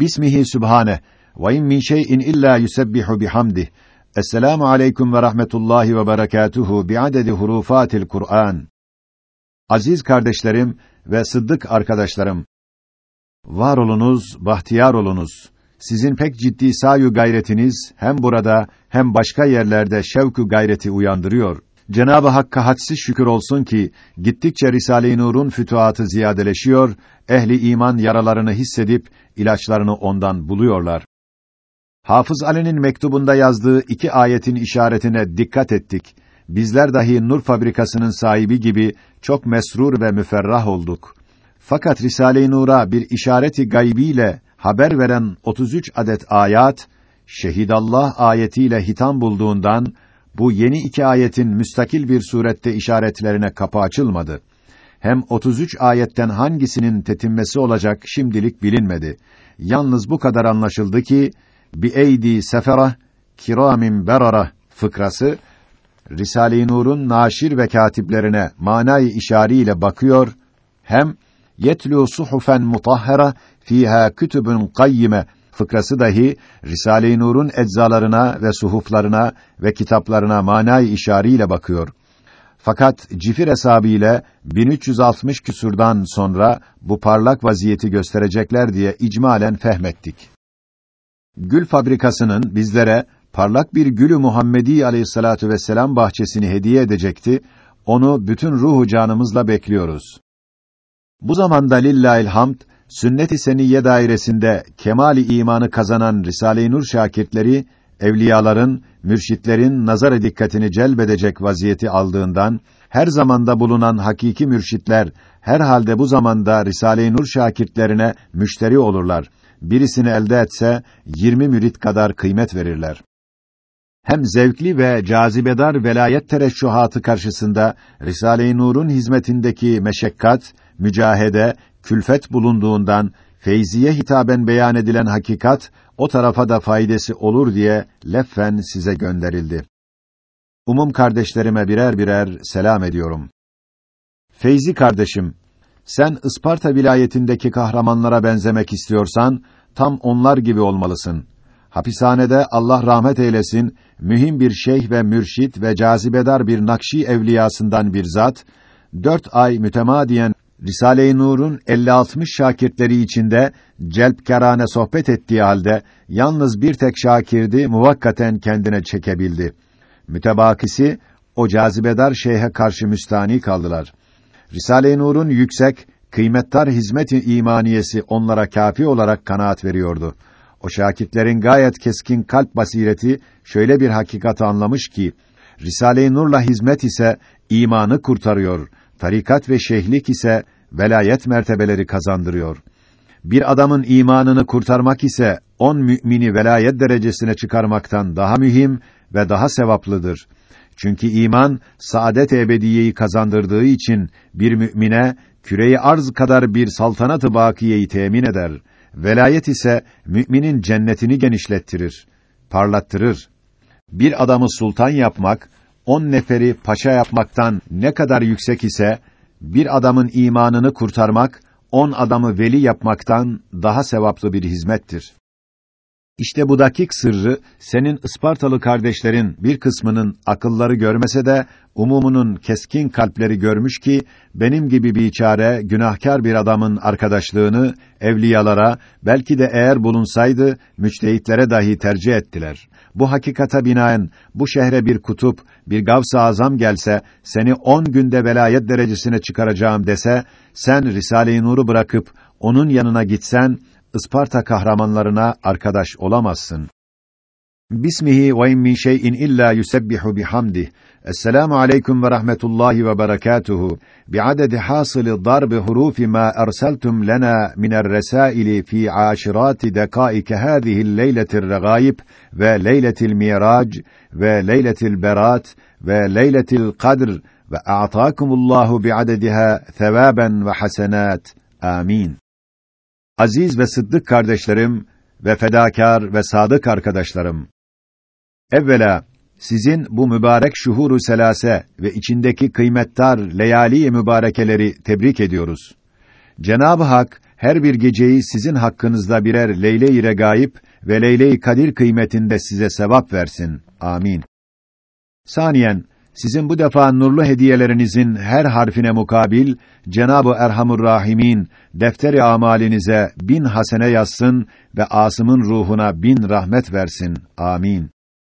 Bismihi Sübhane ve in min şey'in illa yusebbihu bihamdih. Esselamu aleyküm ve rahmetullahi ve berekatuhu bi'adedi hurufatil Kur'an. Aziz kardeşlerim ve sıddık arkadaşlarım, var olunuz, bahtiyar olunuz. Sizin pek ciddi sayu gayretiniz hem burada hem başka yerlerde şevku gayreti uyandırıyor. Cenab-ı Hakk'a hadsiz şükür olsun ki gittikçe Risale-i Nur'un fütuhatı ziyadeleşiyor, ehli iman yaralarını hissedip ilaçlarını ondan buluyorlar. Hafız Ali'nin mektubunda yazdığı 2 ayetin işaretine dikkat ettik. Bizler dahi nur fabrikasının sahibi gibi çok mesrur ve müferrah olduk. Fakat Risale-i Nur'a bir işareti gaybiyle haber veren 33 adet ayat, Şehidallah ayetiyle hitam bulduğundan, bu yeni 2 ayetin müstakil bir surette işaretlerine kapı açılmadı. Hem 33 ayetten hangisinin tetimmesi olacak şimdilik bilinmedi. Yalnız bu kadar anlaşıldı ki, bi-eydi sefera, kiramin berara fıkrası, Risale-i Nur'un naşir ve katiplerine manayı işariyle bakıyor, hem yetlu suhufen mutahhara fiha kütübün kayyime fıkrası dahi Risale-i Nur'un eczalarına ve suhuflarına ve kitaplarına manayı işariyle bakıyor. Fakat cifir hesabıyla 1360 küsurdan sonra bu parlak vaziyeti gösterecekler diye icmalen fehmettik. Gül fabrikasının bizlere parlak bir Gül-ü Muhammedi aleyhissalatu vesselam bahçesini hediye edecekti. Onu bütün ruhu canımızla bekliyoruz. Bu zamanda lillahil hamd, sünnet-i seniyye dairesinde kemal-i imanı kazanan Risale-i Nur şakirtleri, evliyaların, mürşitlerin nazar-ı dikkatini celbedecek vaziyeti aldığından, her zamanda bulunan hakiki mürşitler, herhalde bu zamanda Risale-i Nur şakirtlerine müşteri olurlar. Birisini elde etse, 20 mürit kadar kıymet verirler. Hem zevkli ve cazibedar velayet tereşşuhatı karşısında Risale-i Nur'un hizmetindeki meşekkat, mücahede, külfet bulunduğundan feyziye hitaben beyan edilen hakikat o tarafa da faydası olur diye leffen size gönderildi. Umum kardeşlerime birer birer selam ediyorum. Feyzi kardeşim, sen Isparta vilayetindeki kahramanlara benzemek istiyorsan tam onlar gibi olmalısın. Hapishanede Allah rahmet eylesin, mühim bir şeyh ve mürşit ve cazibedar bir Nakşi evliyasından bir zat, 4 ay mütemadiyen Risale-i Nur'un 50-60 şakirtleri içinde celpkârâne sohbet ettiği halde yalnız bir tek şakirdi muvakkaten kendine çekebildi. Mütebakisi o cazibedar şeyhe karşı müstani kaldılar. Risale-i Nur'un yüksek, kıymetdar hizmet-i imaniyesi onlara kâfi olarak kanaat veriyordu. O şakirtlerin gayet keskin kalp basireti şöyle bir hakikati anlamış ki, Risale-i Nur'la hizmet ise imanı kurtarıyor, tarikat ve şeyhlik ise velayet mertebeleri kazandırıyor. Bir adamın imanını kurtarmak ise 10 mümini velayet derecesine çıkarmaktan daha mühim ve daha sevaplıdır. Çünkü iman saadet ebediyeyi kazandırdığı için bir mümine küre-i arz kadar bir saltanat-ı bakiyeyi temin eder. Velayet ise müminin cennetini genişlettirir, parlattırır. Bir adamı sultan yapmak, 10 neferi paşa yapmaktan ne kadar yüksek ise, bir adamın imanını kurtarmak, 10 adamı veli yapmaktan daha sevaplı bir hizmettir. İşte bu dakik sırrı, senin Ispartalı kardeşlerin bir kısmının akılları görmese de, umumunun keskin kalpleri görmüş ki, benim gibi biçare, günahkar bir adamın arkadaşlığını, evliyalara, belki de eğer bulunsaydı, müçtehitlere dahi tercih ettiler. Bu hakikata binaen, bu şehre bir kutup, bir Gavs-ı Azam gelse, seni 10 günde velayet derecesine çıkaracağım dese, sen Risale-i Nur'u bırakıp, onun yanına gitsen, Isparta kahramanlarına arkadaş olamazsın. Bismihi ve in min şey'in illa yusebbihu bihamdih. Esselamu aleyküm ve rahmetullahi ve berekatuhu. Bi'adedi hasılı darbi hurufi ma erseltum lena miner resaili fi aşirati dekaike hâzihil leyletir regaib ve leyletil mirac ve leyletil berat ve leyletil kadr ve a'tâkumullahu bi'adediha thevâben ve hasenat. Amin. Aziz ve sıddık kardeşlerim ve fedakar ve sadık arkadaşlarım. Evvela, sizin bu mübarek şuhuru selase ve içindeki kıymetdar leyali-i mübarekeleri tebrik ediyoruz. Cenab-ı Hak, her bir geceyi sizin hakkınızda birer Leyle-i Regaib ve Leyle-i Kadir kıymetinde size sevap versin. Amin. Saniyen, sizin bu defa nurlu hediyelerinizin her harfine mukabil, Cenab-ı Erhamur Rahimin, defteri amalinize 1000 hasene yazsın ve Asım'ın ruhuna 1000 rahmet versin. Amin.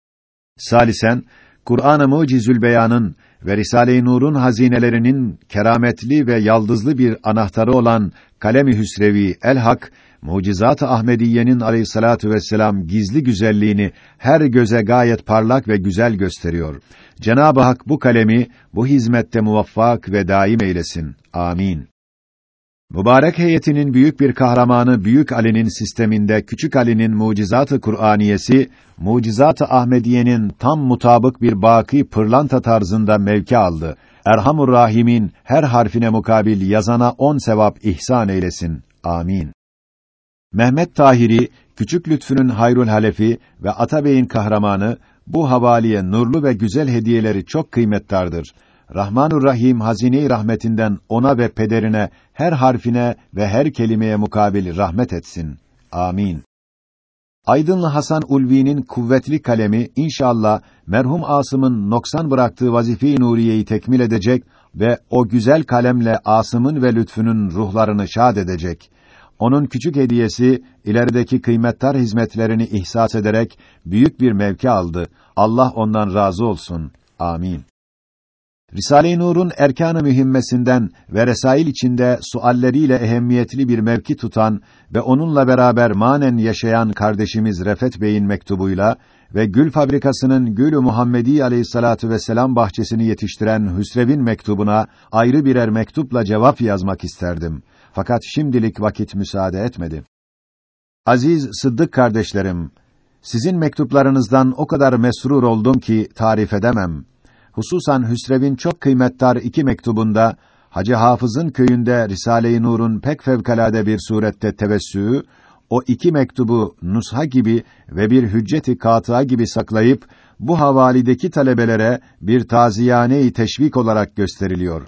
Salisen, Kur'an-ı Mucizül Beyan'ın ve Risale-i Nur'un hazinelerinin kerametli ve yaldızlı bir anahtarı olan Kalem-i Hüsrevi El-Hak, Mucizat-ı Ahmediye'nin aleyhissalatu vesselam gizli güzelliğini her göze gayet parlak ve güzel gösteriyor. Cenab-ı Hak bu kalemi bu hizmette muvaffak ve daim eylesin. Amin. Mübarek heyetinin büyük bir kahramanı Büyük Ali'nin sisteminde Küçük Ali'nin Mucizat-ı Kur'aniyesi, Mucizat-ı Ahmediye'nin tam mutabık bir baki pırlanta tarzında mevki aldı. Erhamur Rahim'in her harfine mukabil yazana 10 sevap ihsan eylesin. Amin. Mehmet Tahiri, Küçük Lütfü'nün Hayrul Halefi ve Atabey'in kahramanı, bu havaliye nurlu ve güzel hediyeleri çok kıymettardır. Rahmanur Rahim hazine-i rahmetinden ona ve pederine her harfine ve her kelimeye mukabil rahmet etsin. Amin. Aydınlı Hasan Ulvi'nin kuvvetli kalemi inşallah merhum Asım'ın noksan bıraktığı vazife-i nuriyeyi tekmil edecek ve o güzel kalemle Asım'ın ve Lütfü'nün ruhlarını şad edecek. Onun küçük hediyesi ilerideki kıymetdar hizmetlerini ihsas ederek büyük bir mevki aldı. Allah ondan razı olsun. Amin. Risale-i Nur'un erkan-ı mühimmesinden ve resail içinde sualleriyle ehemmiyetli bir mevki tutan ve onunla beraber manen yaşayan kardeşimiz Refet Bey'in mektubuyla ve Gül Fabrikası'nın Gül-ü Muhammedi aleyhissalatu vesselam bahçesini yetiştiren Hüsrev'in mektubuna ayrı birer mektupla cevap yazmak isterdim. Fakat şimdilik vakit müsaade etmedi. Aziz Sıddık kardeşlerim, sizin mektuplarınızdan o kadar mesrur oldum ki tarif edemem. Hususan Hüsrev'in çok kıymetdar 2 mektubunda Hacı Hafız'ın köyünde Risale-i Nur'un pek fevkalade bir surette tevessüğü, o 2 mektubu nusha gibi ve bir hücceti kâtıa gibi saklayıp bu havalideki talebelere bir taziyane-i teşvik olarak gösteriliyor.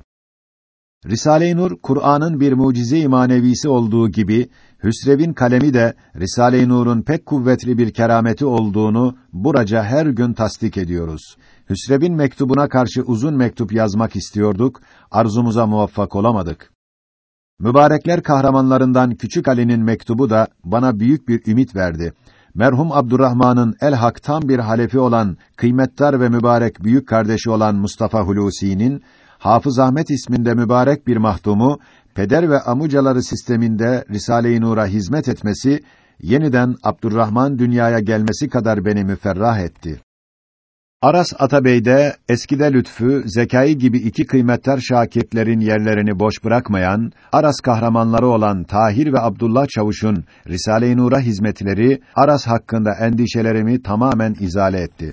Risale-i Nur Kur'an'ın bir mucize-i manevisi olduğu gibi Hüsrev'in kalemi de Risale-i Nur'un pek kuvvetli bir kerameti olduğunu buraca her gün tasdik ediyoruz. Hüsrev'in mektubuna karşı uzun mektup yazmak istiyorduk, arzumuza muvaffak olamadık. Mübarekler kahramanlarından Küçük Ali'nin mektubu da bana büyük bir ümit verdi. Merhum Abdurrahman'ın El-Hak tam bir halefi olan, kıymetdar ve mübarek büyük kardeşi olan Mustafa Hulusi'nin Hafız Ahmet isminde mübarek bir mahdumu, peder ve amucaları sisteminde Risale-i Nur'a hizmet etmesi, yeniden Abdurrahman dünyaya gelmesi kadar beni müferrah etti. Aras Atabey'de, eskide Lütfü, Zekai gibi 2 kıymetdar şakirtlerin yerlerini boş bırakmayan, Aras kahramanları olan Tahir ve Abdullah Çavuş'un Risale-i Nur'a hizmetleri, Aras hakkında endişelerimi tamamen izale etti.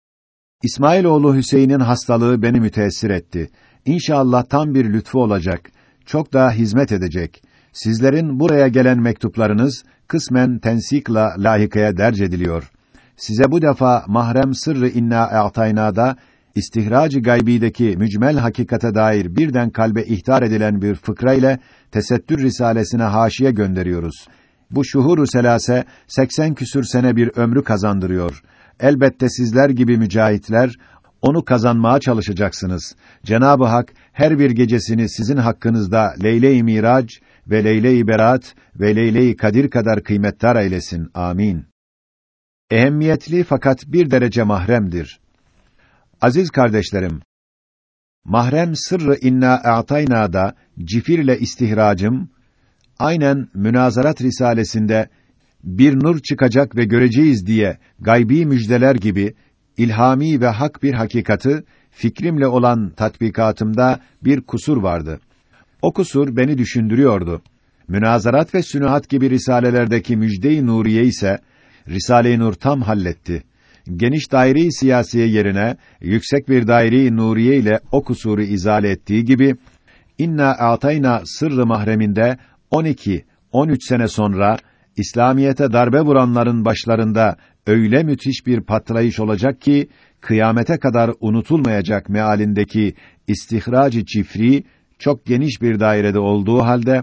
İsmailoğlu Hüseyin'in hastalığı beni müteessir etti. İnşallah tam bir lütfu olacak. Çok daha hizmet edecek. Sizlerin buraya gelen mektuplarınız kısmen tensikla lahikaya derc ediliyor. Size bu defa mahrem sırrı inna a'tayna'da istihrac-ı gaybideki mücmel hakikate dair birden kalbe ihtar edilen bir fıkra ile Tesettür Risalesine haşiye gönderiyoruz. Bu şuhur-u selase 80 küsür sene bir ömrü kazandırıyor. Elbette sizler gibi mücahitler onu kazanmaya çalışacaksınız. Cenab-ı Hak her bir gecesini sizin hakkınızda Leyle-i Mirac ve Leyle-i Berat ve Leyle-i Kadir kadar kıymetdar eylesin. Amin. Ehemmiyetli fakat bir derece mahremdir. Aziz kardeşlerim, mahrem sırrı inna a'tayna'da cifirle istihracım, aynen Münazarat Risalesinde bir nur çıkacak ve göreceğiz diye gaybi müjdeler gibi ilhami ve hak bir hakikati fikrimle olan tatbikatımda bir kusur vardı. O kusur beni düşündürüyordu. Münazarat ve Sünuhat gibi risalelerdeki müjde-i nuriye ise Risale-i Nur tam halletti. Geniş daire-i siyasiye yerine yüksek bir daire-i nuriye ile o kusuru izale ettiği gibi inna a'tayna sırrı mahreminde 12-13 sene sonra İslamiyete darbe vuranların başlarında öyle müthiş bir patlayış olacak ki kıyamete kadar unutulmayacak mealindeki istihrac-ı çifri çok geniş bir dairede olduğu halde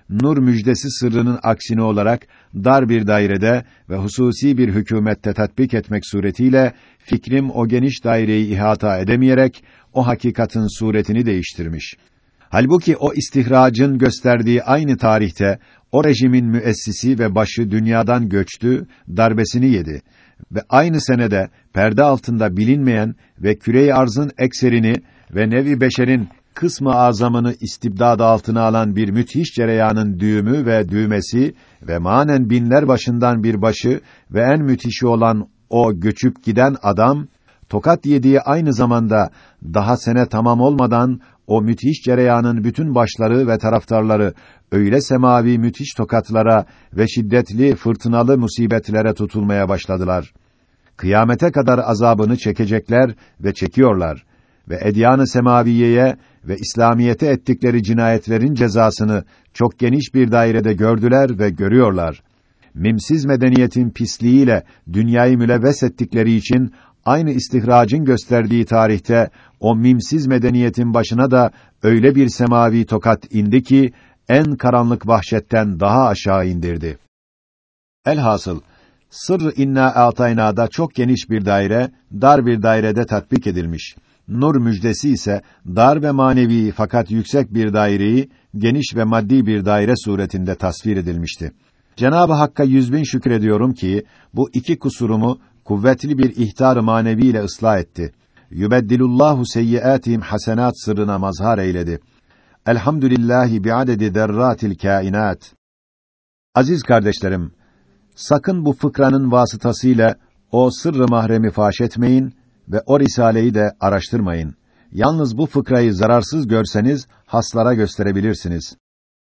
nur müjdesi sırrının aksine olarak dar bir dairede ve hususi bir hükümette tatbik etmek suretiyle fikrim o geniş daireyi ihata edemeyerek o hakikatin suretini değiştirmiş. Halbuki o istihracın gösterdiği aynı tarihte o rejimin müessisi ve başı dünyadan göçtü, darbesini yedi ve aynı senede perde altında bilinmeyen ve küre-i arzın ekserini ve nevi beşerin kısmı azamını istibdad altına alan bir müthiş cereyanın düğümü ve düğmesi ve manen binler başından bir başı ve en müthişi olan o göçüp giden adam, tokat yediği aynı zamanda daha sene tamam olmadan o müthiş cereyanın bütün başları ve taraftarları öyle semavi müthiş tokatlara ve şiddetli fırtınalı musibetlere tutulmaya başladılar. Kıyamete kadar azabını çekecekler ve çekiyorlar ve edyan-ı semaviyeye ve İslamiyete ettikleri cinayetlerin cezasını çok geniş bir dairede gördüler ve görüyorlar. Mimsiz medeniyetin pisliğiyle dünyayı mülevves ettikleri için aynı istihracın gösterdiği tarihte o mimsiz medeniyetin başına da öyle bir semavi tokat indi ki en karanlık vahşetten daha aşağı indirdi. Elhasıl Sırr-ı İnna A'tayna'da çok geniş bir daire, dar bir dairede tatbik edilmiş. Nur müjdesi ise dar ve manevi fakat yüksek bir daireyi geniş ve maddi bir daire suretinde tasvir edilmişti. Cenab-ı Hakk'a 100.000 şükrediyorum ki bu iki kusurumu kuvvetli bir ihtar-ı manevi ile ıslah etti. Yubeddilullahu seyyiatihim hasenat sırrına mazhar eyledi. Elhamdülillahi bi'adedi derratil kainat. Aziz kardeşlerim, sakın bu fıkranın vasıtasıyla o sırrı mahremi faş etmeyin ve o risaleyi de araştırmayın. Yalnız bu fıkrayı zararsız görseniz haslara gösterebilirsiniz.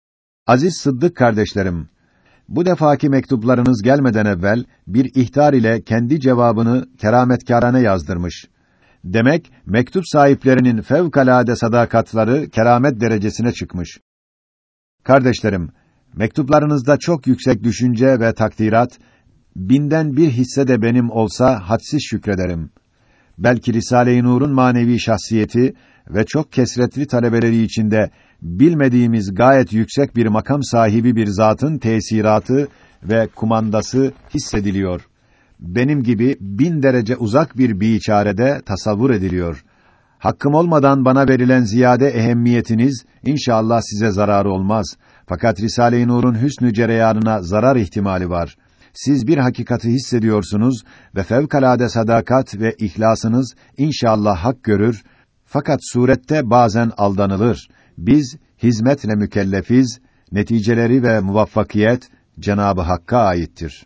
Aziz Sıddık kardeşlerim, bu defaki mektuplarınız gelmeden evvel bir ihtar ile kendi cevabını kerametkârane yazdırmış. Demek mektup sahiplerinin fevkalade sadakatları keramet derecesine çıkmış. Kardeşlerim, mektuplarınızda çok yüksek düşünce ve takdirat, binden bir hisse de benim olsa hadsiz şükrederim. Belki Risale-i Nur'un manevi şahsiyeti ve çok kesretli talebeleri içinde bilmediğimiz gayet yüksek bir makam sahibi bir zatın tesiratı ve kumandası hissediliyor. Benim gibi 1000 derece uzak bir biçarede tasavvur ediliyor. Hakkım olmadan bana verilen ziyade ehemmiyetiniz inşallah size zararı olmaz. Fakat Risale-i Nur'un hüsnü cereyanına zarar ihtimali var. Siz bir hakikati hissediyorsunuz ve fevkalade sadakat ve ihlasınız inşallah hak görür. Fakat surette bazen aldanılır. Biz hizmetle mükellefiz. Neticeleri ve muvaffakiyet Cenab-ı Hakk'a aittir.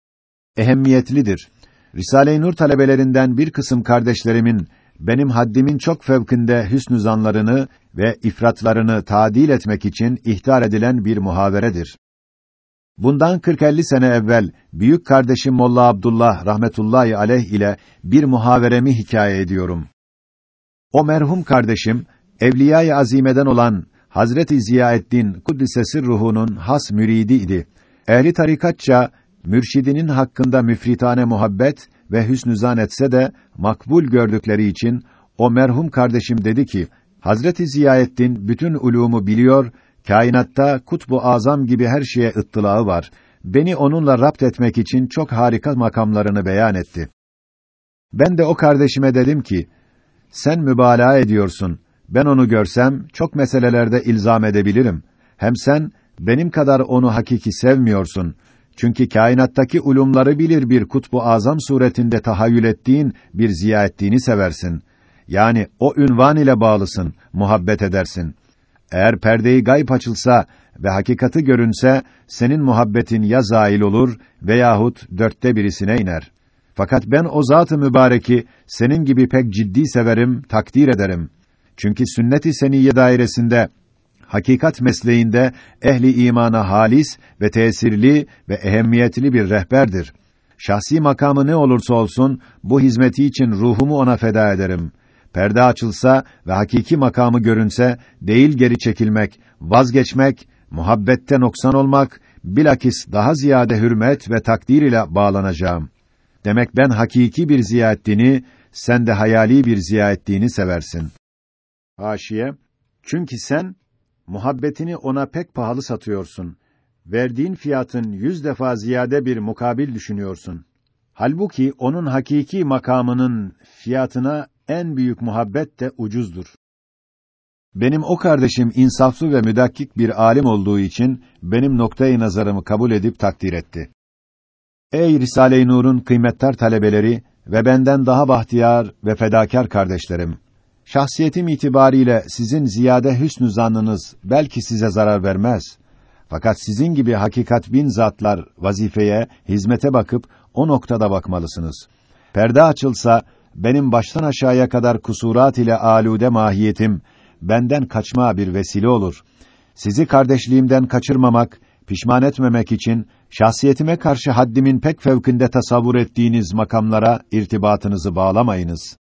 Ehemmiyetlidir. Risale-i Nur talebelerinden bir kısım kardeşlerimin benim haddimin çok fevkinde hüsnü zanlarını ve ifratlarını tadil etmek için ihtar edilen bir muhaveredir. Bundan 40-50 sene evvel büyük kardeşim Molla Abdullah rahmetullahi aleyh ile bir muhaveremi hikaye ediyorum. O merhum kardeşim Evliya-i Azime'den olan Hazreti Ziyaeddin Kuddise Sirruhu'nun has müridi idi. Ehli tarikatça mürşidinin hakkında müfritane muhabbet ve hüsnü zan etse de makbul gördükleri için o merhum kardeşim dedi ki, Hazreti Ziyaeddin bütün ulumu biliyor, kainatta Kutbu Azam gibi her şeye ıttılağı var. Beni onunla rapt etmek için çok harika makamlarını beyan etti. Ben de o kardeşime dedim ki, sen mübalağa ediyorsun. Ben onu görsem çok meselelerde ilzam edebilirim. Hem sen benim kadar onu hakiki sevmiyorsun. Çünkü kainattaki ulumları bilir bir Kutbu Azam suretinde tahayyül ettiğin bir Ziyaeddin'i seversin. Yani o ünvan ile bağlısın, muhabbet edersin. Eğer perde-i gayb açılsa ve hakikati görünse, senin muhabbetin ya zail olur veyahut 1/4'üne iner. Fakat ben o zat-ı mübareki senin gibi pek ciddi severim, takdir ederim. Çünkü sünnet-i seniyye dairesinde, hakikat mesleğinde ehli imana halis ve tesirli ve ehemmiyetli bir rehberdir. Şahsi makamı ne olursa olsun bu hizmeti için ruhumu ona feda ederim. Perde açılsa ve hakiki makamı görünse değil geri çekilmek, vazgeçmek, muhabbette noksan olmak, bilakis daha ziyade hürmet ve takdir ile bağlanacağım. Demek ben hakiki bir Ziyaeddin'i, sen de hayali bir Ziyaeddin'i seversin. Haşiye, çünkü sen muhabbetini ona pek pahalı satıyorsun. Verdiğin fiyatın 100 defa ziyade bir mukabil düşünüyorsun. Halbuki onun hakiki makamının fiyatına en büyük muhabbet de ucuzdur. Benim o kardeşim insaflı ve müdakkik bir alim olduğu için benim noktayı nazarımı kabul edip takdir etti. Ey Risale-i Nur'un kıymetdar talebeleri ve benden daha bahtiyar ve fedakar kardeşlerim! Şahsiyetim itibariyle sizin ziyade hüsnü zannınız belki size zarar vermez. Fakat sizin gibi hakikat bin zatlar vazifeye, hizmete bakıp o noktada bakmalısınız. Perde açılsa benim baştan aşağıya kadar kusurat ile âlûde mahiyetim benden kaçma bir vesile olur. Sizi kardeşliğimden kaçırmamak, pişman etmemek için şahsiyetime karşı haddimin pek fevkinde tasavvur ettiğiniz makamlara irtibatınızı bağlamayınız.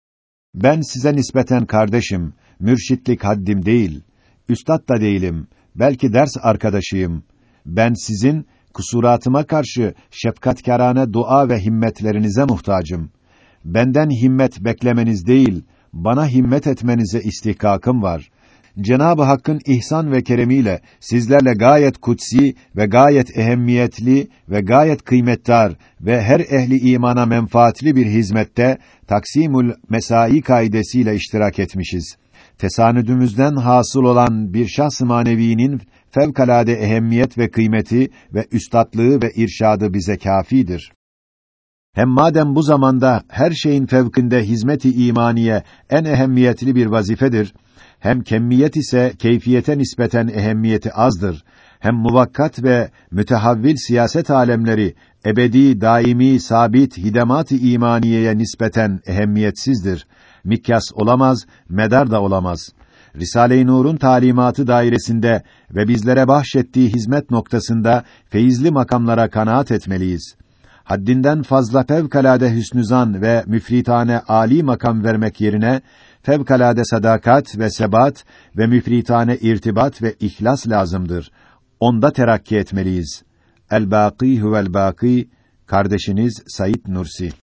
Ben size nispeten kardeşim, mürşitlik haddim değil, üstad da değilim, belki ders arkadaşıyım. Ben sizin kusuratıma karşı şefkatkârane dua ve himmetlerinize muhtacım. Benden himmet beklemeniz değil, bana himmet etmenize istihkakım var. Cenab-ı Hakk'ın ihsan ve keremiyle sizlerle gayet kutsi ve gayet ehemmiyetli ve gayet kıymetdar ve her ehli imana menfaatli bir hizmette taksimül mesai kaidesiyle iştirak etmişiz. Tesanüdümüzden hasıl olan bir şahs-ı manevinin fevkalade ehemmiyet ve kıymeti ve üstatlığı ve irşadı bize kâfidir. Hem madem bu zamanda her şeyin fevkinde hizmet-i imaniye en ehemmiyetli bir vazifedir, hem kemmiyet ise keyfiyete nispeten ehemmiyeti azdır, hem muvakkat ve mütehavvil siyaset alemleri ebedi, daimi, sabit hidemat-ı imaniyeye nispeten ehemmiyetsizdir. Mikyas olamaz, medar da olamaz. Risale-i Nur'un talimatı dairesinde ve bizlere bahşettiği hizmet noktasında feyizli makamlara kanaat etmeliyiz. Haddinden fazla fevkalade hüsnüzan ve müfritane âli makam vermek yerine fevkalade sadakat ve sebat ve müfritane irtibat ve ihlas lazımdır. Onda terakki etmeliyiz. El-Bâkî huvel-Bâkî, kardeşiniz Said Nursi.